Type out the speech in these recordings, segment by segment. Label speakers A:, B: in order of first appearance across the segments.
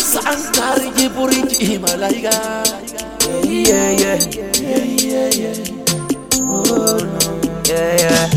A: Sankari Jiburiti Malaika. Yeah, yeah, yeah, yeah, yeah. Oh no, yeah, yeah.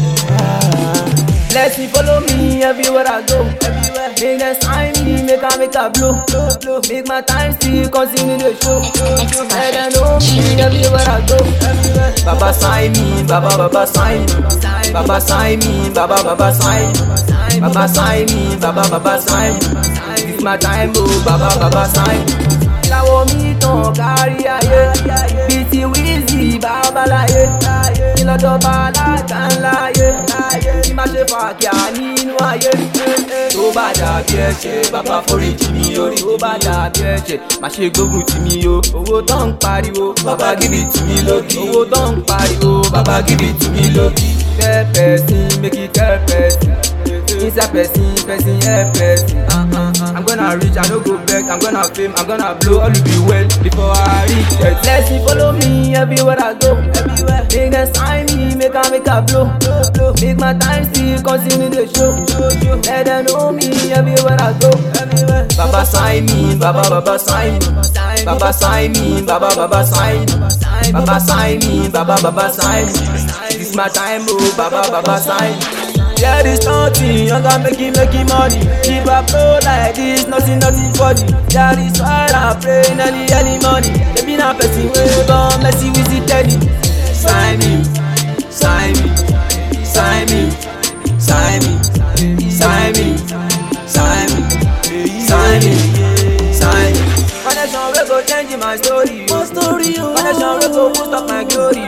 A: Bless me, follow me everywhere I go. Everywhere. Make them sign me, make a blow. Make my time still continue the show. Let them know me everywhere I go. Everywhere. Baba sign me, Baba sign me. Baba sign me, Baba sign me. Baba sign me, Baba sign me. It's my time, oh Baba sign me. Láwọ̀ mi tàn kárí ayé, bíi ti Wizzy Babaláyé. Kí lọ́jọ́ bá alága ńlá ayé, kí má ṣe fàákíá nínú ayé. Tó bá dàbí ẹ̀ṣẹ̀, bàbá foríjì mi orí. Tó bá dàbí ẹ̀ṣẹ̀, má ṣe gbógun tì mí o. Owó tó ń pariwo, bàbá give it to me lókì. Owó tó ń pariwo, bàbá give it to me lókì. Tell person, make it tell person. Inside person, help person. I'm gonna reach, I no go back. I'm gonna fame, I'm gonna blow. All will be well before I reach that. Bless me, follow me everywhere I go. Everywhere. Make them sign me, make a blow. Make my time still continue the show. Let them know me everywhere I go. Everywhere. Baba sign me, Baba sign me. Baba sign me, Baba sign me. Baba sign me, Baba sign me. This my time, oh Baba sign me. There is nothing, young and making money. Keep up flow like this, nothing funny. That is why I pray in early morning. They be not person way, but messy with it daddy. Sign me, sign me, sign me, sign me, sign me, sign me, sign me, sign me. Connection will go change my story. Connection will go boost up my glory.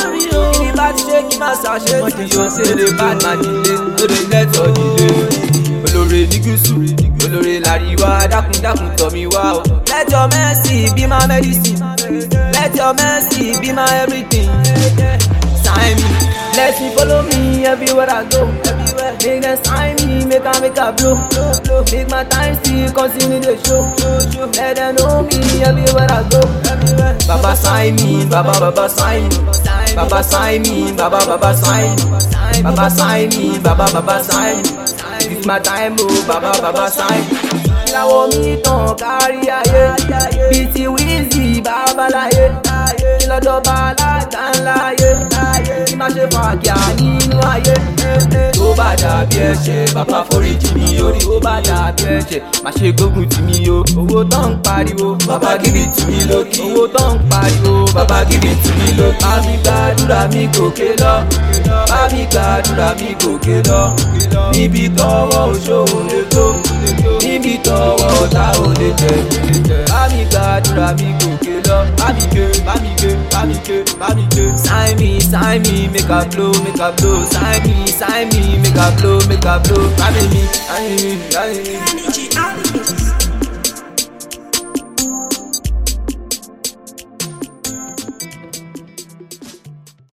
A: Bad shake, massage it. You say the bad man delay, no dey let all delay. Olóore ní gúúsù, olóore làríwá, dákun tọ̀ mí wá o. Let your mercy be my medicine. Let your mercy be my everything. Sign me, let me follow me everywhere I go. Everywhere. Make them sign me, make a blow. Make my time still continue the show. Let them know me everywhere I go. Everywhere. Baba sign me, Baba sign me. Baba sign me, Baba sign me. Baba sign me, Baba sign me. It's my time, oh Baba sign me. Láwọ̀ mi tàn kárí ayé, bíi ti Wizzy Babaláyé. Kí lọ́jọ́ bá alága ńlá ayé, kí má ṣe fàákíá nínú ayé. Tó bá dàbí ẹ̀ṣẹ̀, bàbá foríjì mi orí. Tó bá dàbí ẹ̀ṣẹ̀, má ṣe gbógun tì mí o. Owó tó ń pariwo, bàbá give it to me lókì. Owó tó ń pariwo, bàbá give it to me lókì. Bá mi gbàdúrà mi gòkè lọ, bá mi gbàdúrà mi gòkè lọ. Níbi tọ́wọ́ òṣòwò lè tó, níbi tọ́wọ́ ọ̀tá ò lè jẹ. Bá mi gbàdúrà mi gòkè lọ, bá mi gbé. Sign me, make a blow. Sign me, make a blow. Sign me.
B: Energy,